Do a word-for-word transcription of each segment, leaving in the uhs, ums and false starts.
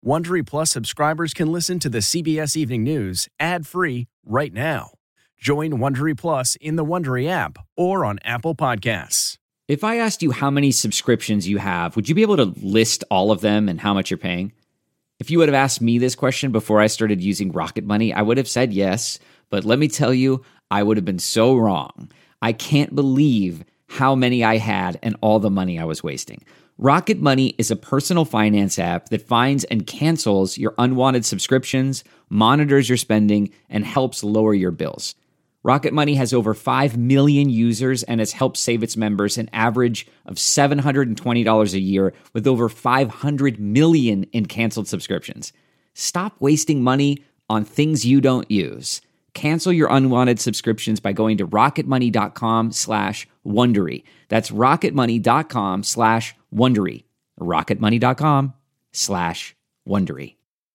Wondery Plus subscribers can listen to the C B S Evening News ad-free right now. Join Wondery Plus in the Wondery app or on Apple Podcasts. If I asked you how many subscriptions you have, would you be able to list all of them and how much you're paying? If you would have asked me this question before I started using Rocket Money, I would have said yes, but let me tell you, I would have been so wrong. I can't believe how many I had and all the money I was wasting. Rocket Money is a personal finance app that finds and cancels your unwanted subscriptions, monitors your spending, and helps lower your bills. Rocket Money has over five million users and has helped save its members an average of seven hundred twenty dollars a year with over five hundred million in canceled subscriptions. Stop wasting money on things you don't use. Cancel your unwanted subscriptions by going to rocketmoney.com slash Wondery. That's rocketmoney.com slash Wondery. rocketmoney.com slash Wondery.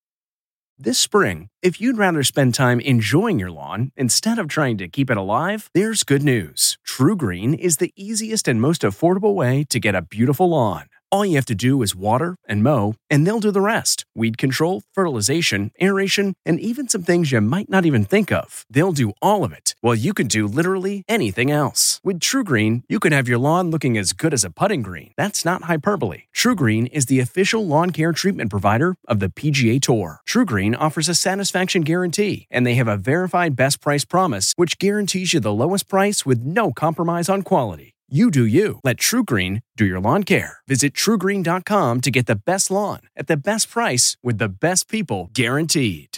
This spring, if you'd rather spend time enjoying your lawn instead of trying to keep it alive, there's good news. True Green is the easiest and most affordable way to get a beautiful lawn. All you have to do is water and mow, and they'll do the rest. Weed control, fertilization, aeration, and even some things you might not even think of. They'll do all of it, while you can do literally anything else. With True Green, you can have your lawn looking as good as a putting green. That's not hyperbole. True Green is the official lawn care treatment provider of the P G A Tour. True Green offers a satisfaction guarantee, and they have a verified best price promise, which guarantees you the lowest price with no compromise on quality. You do you. Let True Green do your lawn care. Visit true green dot com to get the best lawn at the best price with the best people guaranteed.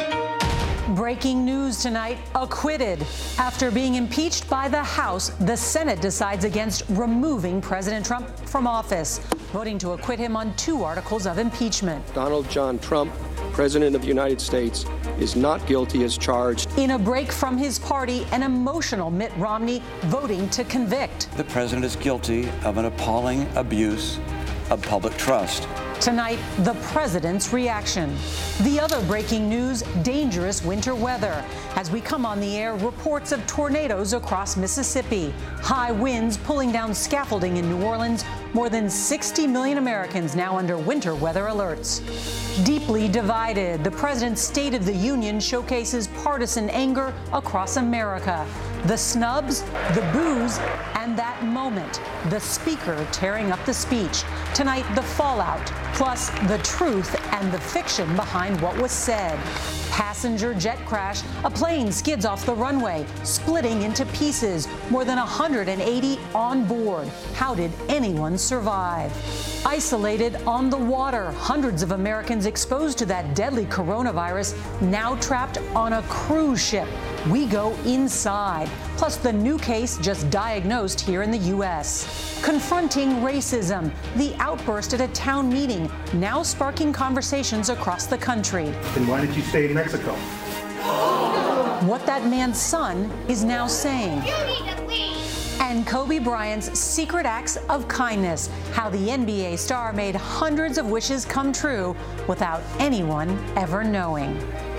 Breaking news tonight, acquitted. After being impeached by the House, the Senate decides against removing President Trump from office, voting to acquit him on two articles of impeachment. Donald John Trump, President of the United States, is not guilty as charged. In a break from his party, an emotional Mitt Romney voting to convict. The president is guilty of an appalling abuse of public trust. Tonight, the president's reaction. The other breaking news, dangerous winter weather. As we come on the air, reports of tornadoes across Mississippi. High winds pulling down scaffolding in New Orleans. More than sixty million Americans now under winter weather alerts. Deeply divided, the president's State of the Union showcases partisan anger across America. The snubs, the boos, and that moment, the speaker tearing up the speech. Tonight, the fallout, plus the truth and the fiction behind what was said. Passenger jet crash, a plane skids off the runway, splitting into pieces, more than one hundred eighty on board. How did anyone survive? Isolated on the water, hundreds of Americans exposed to that deadly coronavirus, now trapped on a cruise ship. We go inside. Plus the new case just diagnosed here in the U S. Confronting racism, the outburst at a town meeting, now sparking conversations across the country. Then why did you stay in Mexico? What that man's son is now saying. You need to leave. And Kobe Bryant's secret acts of kindness, how the N B A star made hundreds of wishes come true without anyone ever knowing.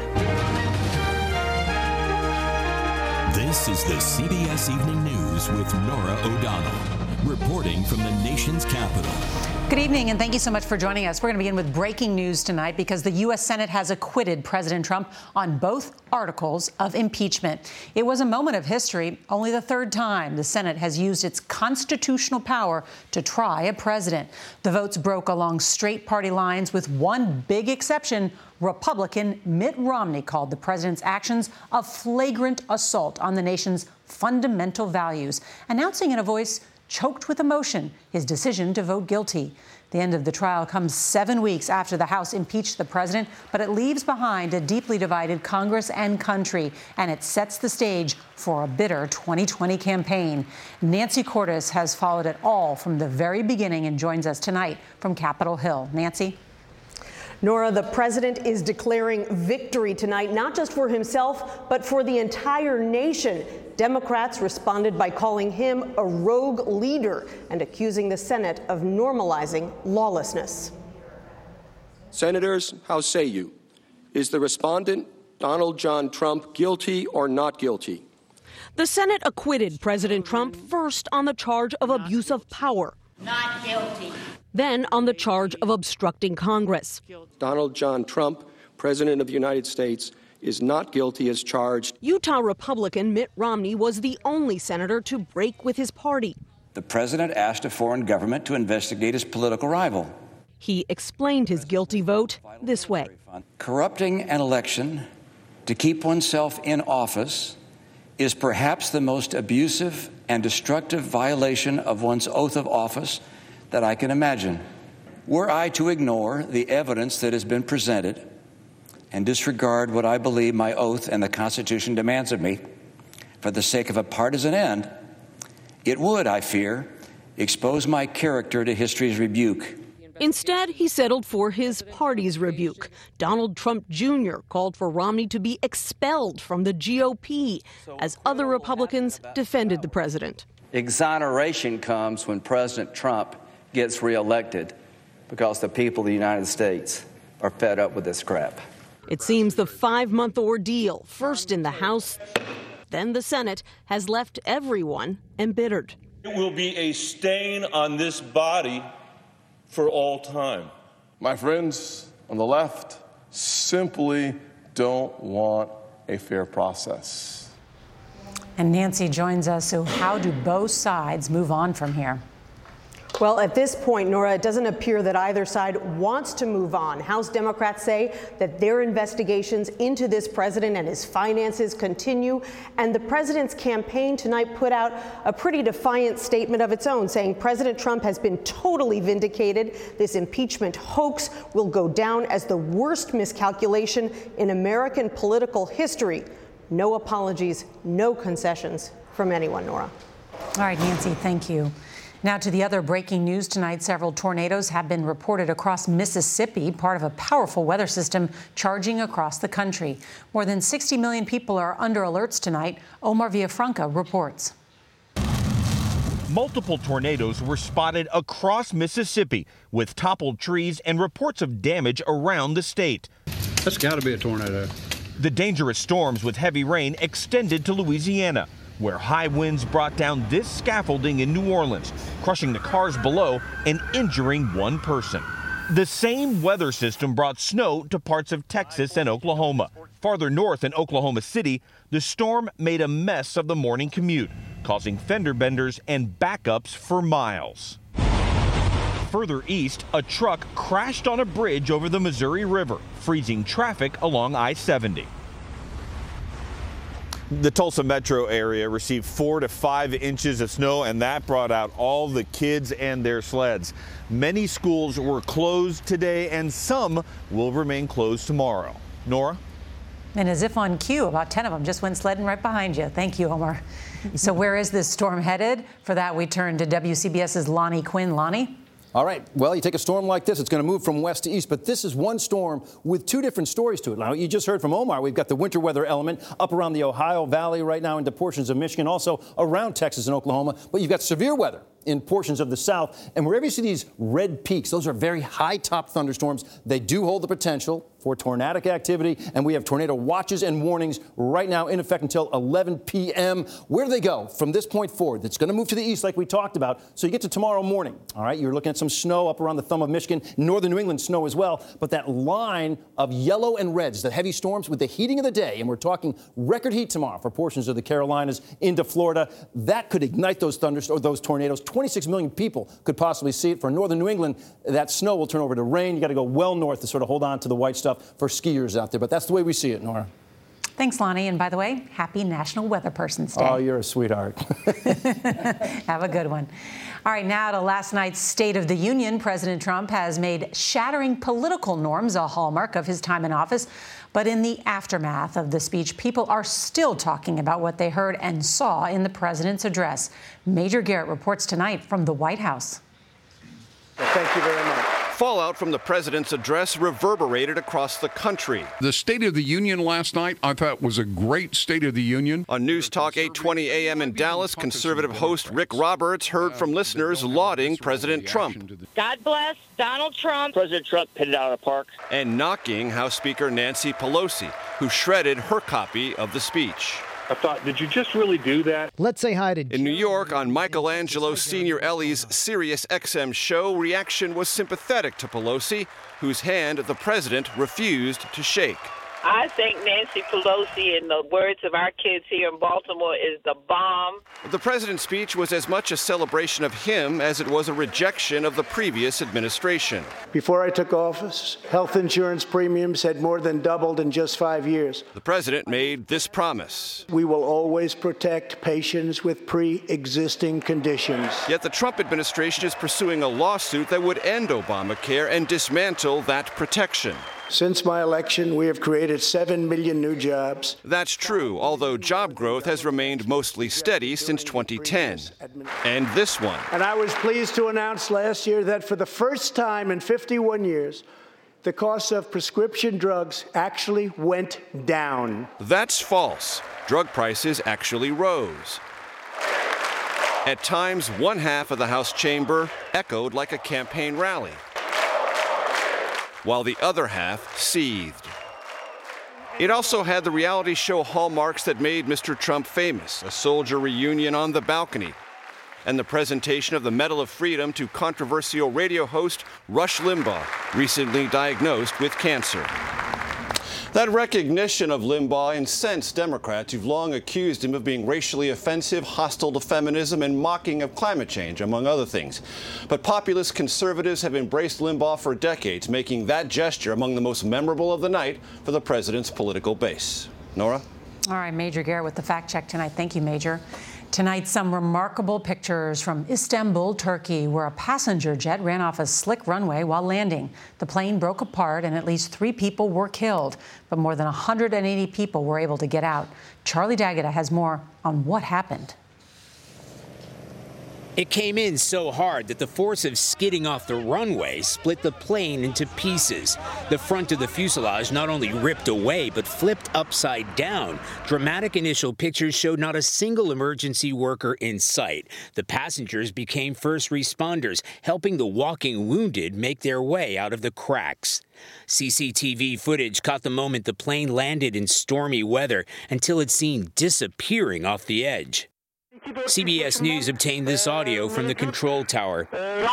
This is the C B S Evening News with Norah O'Donnell, reporting from the nation's capital. Good evening, and thank you so much for joining us. We're going to begin with breaking news tonight because the U S Senate has acquitted President Trump on both articles of impeachment. It was a moment of history, only the third time the Senate has used its constitutional power to try a president. The votes broke along straight party lines with one big exception. Republican Mitt Romney called the president's actions a flagrant assault on the nation's fundamental values, announcing in a voice choked with emotion his decision to vote guilty. The end of the trial comes seven weeks after the House impeached the president, but it leaves behind a deeply divided Congress and country, and it sets the stage for a bitter twenty twenty campaign. Nancy Cordes has followed it all from the very beginning and joins us tonight from Capitol Hill. Nancy? Norah, the president is declaring victory tonight, not just for himself, but for the entire nation. Democrats responded by calling him a rogue leader and accusing the Senate of normalizing lawlessness. Senators, how say you? Is the respondent, Donald John Trump, guilty or not guilty? The Senate acquitted President Trump first on the charge of abuse of power. Not guilty. then on the charge of obstructing Congress. Donald John Trump, President of the United States, is not guilty as charged. Utah Republican Mitt Romney was the only senator to break with his party. The president asked a foreign government to investigate his political rival. He explained his guilty vote this way. Corrupting an election to keep oneself in office is perhaps the most abusive and destructive violation of one's oath of office that I can imagine. Were I to ignore the evidence that has been presented and disregard what I believe my oath and the Constitution demands of me for the sake of a partisan end, it would, I fear, expose my character to history's rebuke. Instead, he settled for his party's rebuke. Donald Trump Junior called for Romney to be expelled from the G O P as other Republicans defended the president. Exoneration comes when President Trump gets reelected because the people of the United States are fed up with this crap. It seems the five-month ordeal, first in the House, then the Senate, has left everyone embittered. It will be a stain on this body for all time. My friends on the left simply don't want a fair process. And Nancy joins us. So how do both sides move on from here? Well, at this point, Nora, it doesn't appear that either side wants to move on. House Democrats say that their investigations into this president and his finances continue. And the president's campaign tonight put out a pretty defiant statement of its own, saying President Trump has been totally vindicated. This impeachment hoax will go down as the worst miscalculation in American political history. No apologies, no concessions from anyone, Nora. All right, Nancy, thank you. Now to the other breaking news tonight. Several tornadoes have been reported across Mississippi, part of a powerful weather system charging across the country. More than sixty million people are under alerts tonight. Omar Villafranca reports. Multiple tornadoes were spotted across Mississippi with toppled trees and reports of damage around the state. That's got to be a tornado. The dangerous storms with heavy rain extended to Louisiana, where high winds brought down this scaffolding in New Orleans, crushing the cars below and injuring one person. The same weather system brought snow to parts of Texas and Oklahoma. Farther north in Oklahoma City, the storm made a mess of the morning commute, causing fender benders and backups for miles. Further east, a truck crashed on a bridge over the Missouri River, freezing traffic along I seventy. The Tulsa metro area received four to five inches of snow, and that brought out all the kids and their sleds. Many schools were closed today, and some will remain closed tomorrow. Nora? And as if on cue, about ten of them just went sledding right behind you. Thank you, Omar. So where is this storm headed? For that, we turn to W C B S's Lonnie Quinn. Lonnie? All right. Well, you take a storm like this, it's going to move from west to east. But this is one storm with two different stories to it. Now, you just heard from Omar. We've got the winter weather element up around the Ohio Valley right now into portions of Michigan, also around Texas and Oklahoma. But you've got severe weather in portions of the south. And wherever you see these red peaks, those are very high top thunderstorms. They do hold the potential for tornadic activity. And we have tornado watches and warnings right now in effect until eleven p.m. Where do they go from this point forward? It's going to move to the east like we talked about. So you get to tomorrow morning. All right. You're looking at some snow up around the thumb of Michigan, northern New England snow as well. But that line of yellow and reds, the heavy storms with the heating of the day, and we're talking record heat tomorrow for portions of the Carolinas into Florida, that could ignite those thunderstorms or those tornadoes. twenty-six million people could possibly see it. For northern New England, that snow will turn over to rain. You got to go well north to sort of hold on to the white stuff for skiers out there. But that's the way we see it, Nora. Thanks, Lonnie. And by the way, happy National Weather Person's Day. Oh, you're a sweetheart. Have a good one. All right, now to last night's State of the Union. President Trump has made shattering political norms a hallmark of his time in office. But in the aftermath of the speech, people are still talking about what they heard and saw in the president's address. Major Garrett reports tonight from the White House. Thank you very much. Fallout from the president's address reverberated across the country. The State of the Union last night, I thought, was a great State of the Union. On News Talk eight twenty a m in Dallas, conservative host Rick Roberts heard from listeners lauding President Trump. God bless Donald Trump. President Trump hit it out of the park. And knocking House Speaker Nancy Pelosi, who shredded her copy of the speech. I thought, did you just really do that? Let's say hi to In New York, on Michelangelo Senior Ellie's Sirius X M show, reaction was sympathetic to Pelosi, whose hand the president refused to shake. I think Nancy Pelosi, in the words of our kids here in Baltimore, is the bomb. The president's speech was as much a celebration of him as it was a rejection of the previous administration. Before I took office, health insurance premiums had more than doubled in just five years. The president made this promise. We will always protect patients with pre-existing conditions. Yet the Trump administration is pursuing a lawsuit that would end Obamacare and dismantle that protection. Since my election, we have created seven million new jobs. That's true, although job growth has remained mostly steady since twenty ten. And this one. And I was pleased to announce last year that for the first time in fifty-one years, the cost of prescription drugs actually went down. That's false. Drug prices actually rose. At times, one half of the House chamber echoed like a campaign rally, while the other half seethed. It also had the reality show hallmarks that made Mister Trump famous, a soldier reunion on the balcony, and the presentation of the Medal of Freedom to controversial radio host Rush Limbaugh, recently diagnosed with cancer. That recognition of Limbaugh incensed Democrats who've long accused him of being racially offensive, hostile to feminism, and mocking of climate change, among other things. But populist conservatives have embraced Limbaugh for decades, making that gesture among the most memorable of the night for the president's political base. Nora? All right, Major Garrett with the fact check tonight. Thank you, Major. Tonight, some remarkable pictures from Istanbul, Turkey, where a passenger jet ran off a slick runway while landing. The plane broke apart and at least three people were killed, but more than one hundred eighty people were able to get out. Charlie D'Agata has more on what happened. It came in so hard that the force of skidding off the runway split the plane into pieces. The front of the fuselage not only ripped away, but flipped upside down. Dramatic initial pictures showed not a single emergency worker in sight. The passengers became first responders, helping the walking wounded make their way out of the cracks. C C T V footage caught the moment the plane landed in stormy weather until it's seen disappearing off the edge. C B S News obtained this audio from the control tower.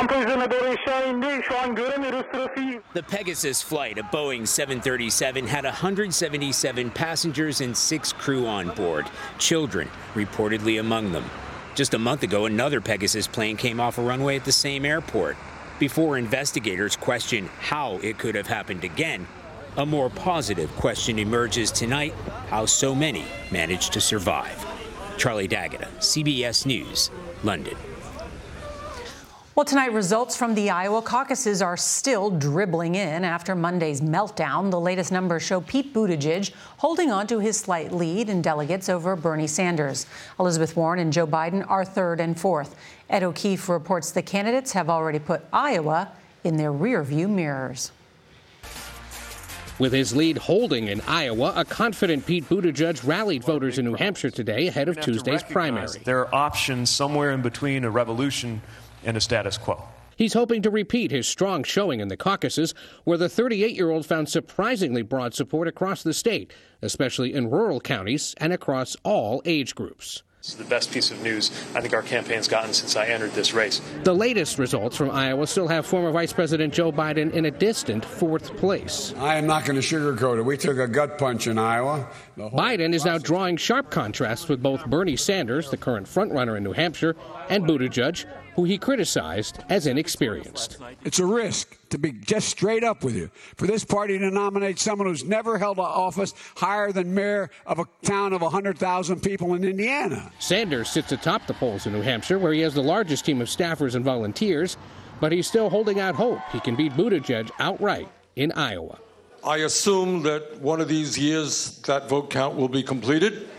The Pegasus flight, a Boeing seven thirty-seven, had one hundred seventy-seven passengers and six crew on board, children reportedly among them. Just a month ago, another Pegasus plane came off a runway at the same airport. Before investigators question how it could have happened again, a more positive question emerges tonight: how so many managed to survive. Charlie D'Agata, C B S News, London. Well, tonight, results from the Iowa caucuses are still dribbling in after Monday's meltdown. The latest numbers show Pete Buttigieg holding on to his slight lead in delegates over Bernie Sanders. Elizabeth Warren and Joe Biden are third and fourth. Ed O'Keefe reports the candidates have already put Iowa in their rearview mirrors. With his lead holding in Iowa, a confident Pete Buttigieg rallied voters in New Hampshire today ahead of Tuesday's primary. There are options somewhere in between a revolution and a status quo. He's hoping to repeat his strong showing in the caucuses, where the thirty-eight-year-old found surprisingly broad support across the state, especially in rural counties and across all age groups. This is the best piece of news I think our campaign's gotten since I entered this race. The latest results from Iowa still have former Vice President Joe Biden in a distant fourth place. I am not going to sugarcoat it. We took a gut punch in Iowa. Biden is now drawing sharp contrasts with both Bernie Sanders, the current frontrunner in New Hampshire, and Buttigieg, who he criticized as inexperienced. It's a risk, to be just straight up with you, for this party to nominate someone who's never held office higher than mayor of a town of one hundred thousand people in Indiana. Sanders sits atop the polls in New Hampshire, where he has the largest team of staffers and volunteers, but he's still holding out hope he can beat Buttigieg outright in Iowa. I assume that one of these years that vote count will be completed.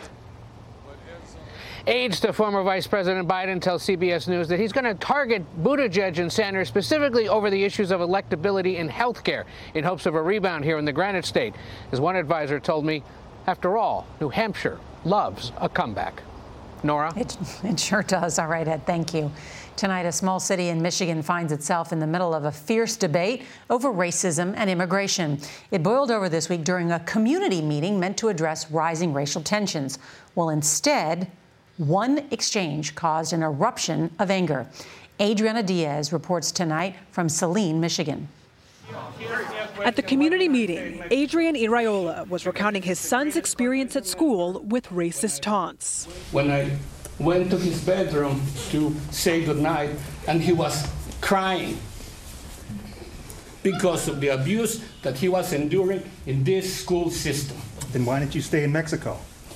Aides to former Vice President Biden tell C B S News that he's going to target Buttigieg and Sanders specifically over the issues of electability in health care in hopes of a rebound here in the Granite State. As one advisor told me, after all, New Hampshire loves a comeback. Nora? It, it sure does. All right, Ed, thank you. Tonight, a small city in Michigan finds itself in the middle of a fierce debate over racism and immigration. It boiled over this week during a community meeting meant to address rising racial tensions. Well, instead, one exchange caused an eruption of anger. Adriana Diaz reports tonight from Saline, Michigan. At the community meeting, Adrian Iraola was recounting his son's experience at school with racist taunts. When I went to his bedroom to say goodnight, and he was crying because of the abuse that he was enduring in this school system. Then why didn't you stay in Mexico?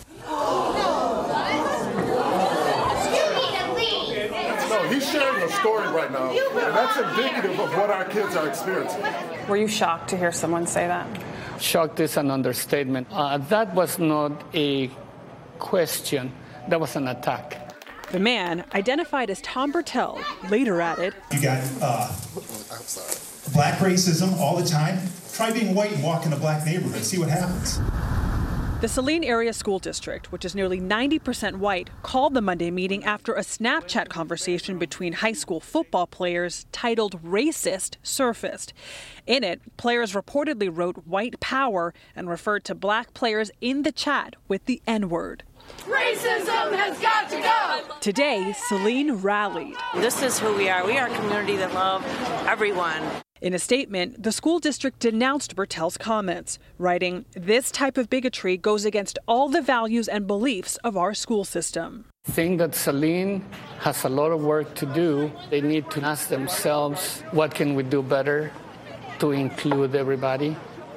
No, he's sharing a story right now, and that's indicative of what our kids are experiencing. Were you shocked to hear someone say that? Shocked is an understatement. Uh, that was not a question. That was an attack. The man, identified as Tom Bertel, later added, You got uh, black racism all the time. Try being white and walk in a black neighborhood. See what happens. The Saline Area School District, which is nearly ninety percent white, called the Monday meeting after a Snapchat conversation between high school football players titled Racist surfaced. In it, players reportedly wrote white power and referred to black players in the chat with the N-word. Racism has got to go! Today, Saline rallied. This is who we are. We are a community that love everyone. In a statement, the school district denounced Bertel's comments, writing, "This type of bigotry goes against all the values and beliefs of our school system." I think that Saline has a lot of work to do. They need to ask themselves, what can we do better to include everybody?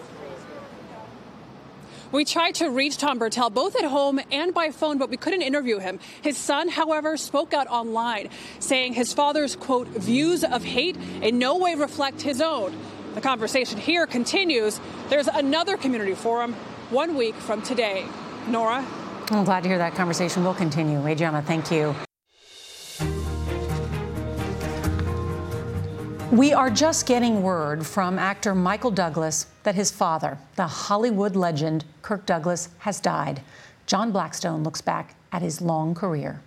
We tried to reach Tom Bertel both at home and by phone, but we couldn't interview him. His son, however, spoke out online, saying his father's, quote, views of hate in no way reflect his own. The conversation here continues. There's another community forum one week from today. Nora? I'm glad to hear that conversation will continue. Adriana, thank you. We are just getting word from actor Michael Douglas that his father, the Hollywood legend Kirk Douglas, has died. John Blackstone looks back at his long career.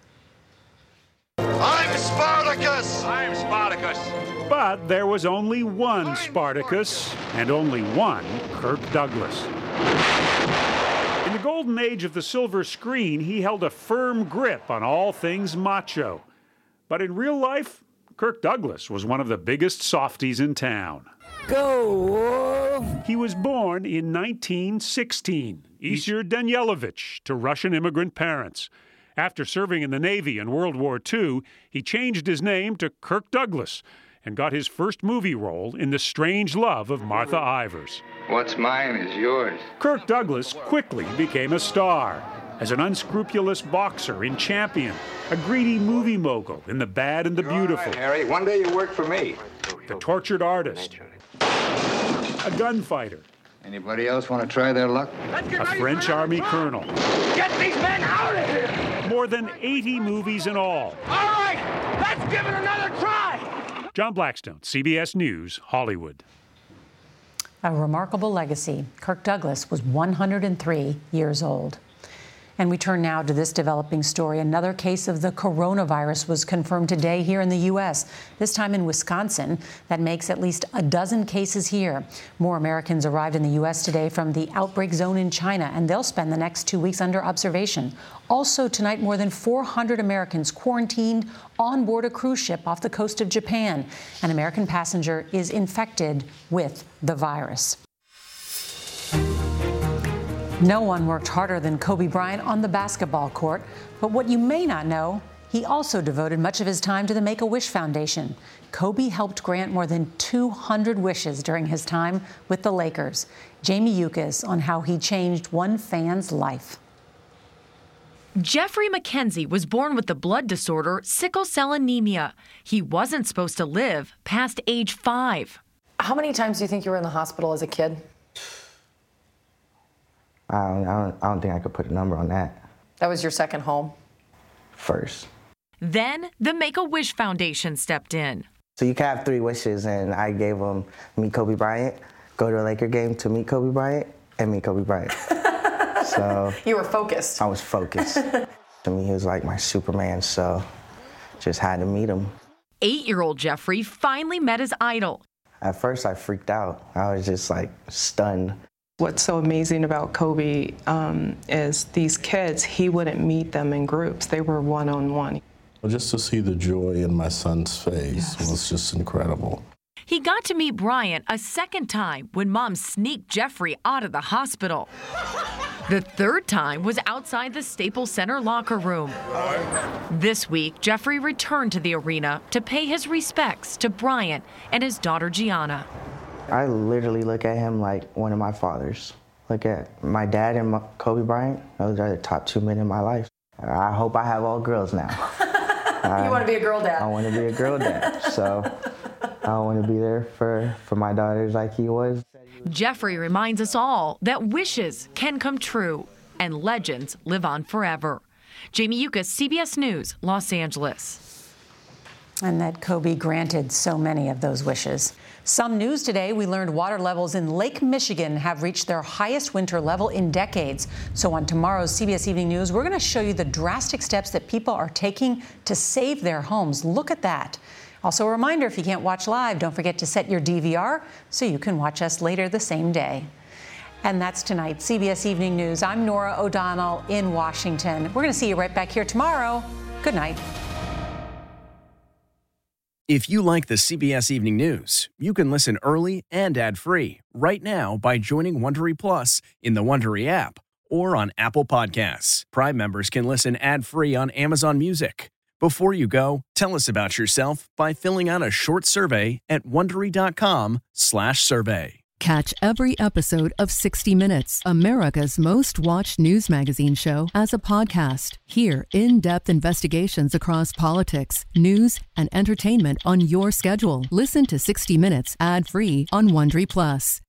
I'm Spartacus! I'm Spartacus! But there was only one Spartacus and only one Kirk Douglas. In the golden age of the silver screen, he held a firm grip on all things macho. But in real life, Kirk Douglas was one of the biggest softies in town. Go! He was born in nineteen sixteen, Isir Danielovich, to Russian immigrant parents. After serving in the Navy in World War Two, he changed his name to Kirk Douglas and got his first movie role in The Strange Love of Martha Ivers. What's mine is yours. Kirk Douglas quickly became a star. As an unscrupulous boxer in Champion, a greedy movie mogul in The Bad and the Beautiful. All right, Harry, one day you work for me. The tortured artist, a gunfighter. Anybody else want to try their luck? A French Army colonel. Get these men out of here! More than eighty movies in all. All right, let's give it another try! John Blackstone, C B S News, Hollywood. A remarkable legacy. Kirk Douglas was one hundred three years old. And we turn now to this developing story. Another case of the coronavirus was confirmed today here in the U S, this time in Wisconsin. That makes at least a dozen cases here. More Americans arrived in the U S today from the outbreak zone in China, and they'll spend the next two weeks under observation. Also tonight, more than four hundred Americans quarantined on board a cruise ship off the coast of Japan. An American passenger is infected with the virus. No one worked harder than Kobe Bryant on the basketball court, but what you may not know, he also devoted much of his time to the Make-A-Wish Foundation. Kobe helped grant more than two hundred wishes during his time with the Lakers. Jamie Yukas on how he changed one fan's life. Jeffrey McKenzie was born with the blood disorder sickle cell anemia. He wasn't supposed to live past age five. How many times do you think you were in the hospital as a kid? I don't, I, don't, I don't think I could put a number on that. That was your second home? First. Then the Make-A-Wish Foundation stepped in. So you can have three wishes, and I gave them meet Kobe Bryant, go to a Laker game to meet Kobe Bryant, and meet Kobe Bryant. So you were focused. I was focused. To me, he was like my Superman, so just had to meet him. Eight-year-old Jeffrey finally met his idol. At first, I freaked out. I was just like stunned. What's so amazing about Kobe um, is these kids, he wouldn't meet them in groups. They were one-on-one. Just to see the joy in my son's face yes. was just incredible. He got to meet Bryant a second time when Mom sneaked Jeffrey out of the hospital. The third time was outside the Staples Center locker room. This week, Jeffrey returned to the arena to pay his respects to Bryant and his daughter Gianna. I literally look at him like one of my fathers. Look at my dad and my Kobe Bryant. Those are the top two men in my life. I hope I have all girls now. You want to be a girl dad? I want to be a girl dad. So I want to be there for, for my daughters like he was. Jeffrey reminds us all that wishes can come true and legends live on forever. Jamie Yuccas, C B S News, Los Angeles. And that Kobe granted so many of those wishes. Some news today, we learned water levels in Lake Michigan have reached their highest winter level in decades. So on tomorrow's C B S Evening News, we're going to show you the drastic steps that people are taking to save their homes. Look at that. Also a reminder, if you can't watch live, don't forget to set your D V R so you can watch us later the same day. And that's tonight's C B S Evening News. I'm Norah O'Donnell in Washington. We're going to see you right back here tomorrow. Good night. If you like the C B S Evening News, you can listen early and ad-free right now by joining Wondery Plus in the Wondery app or on Apple Podcasts. Prime members can listen ad-free on Amazon Music. Before you go, tell us about yourself by filling out a short survey at Wondery.com slash survey. Catch every episode of sixty minutes, America's most watched news magazine show, as a podcast. Hear in-depth investigations across politics, news, and entertainment on your schedule. Listen to sixty minutes ad-free on Wondery Plus.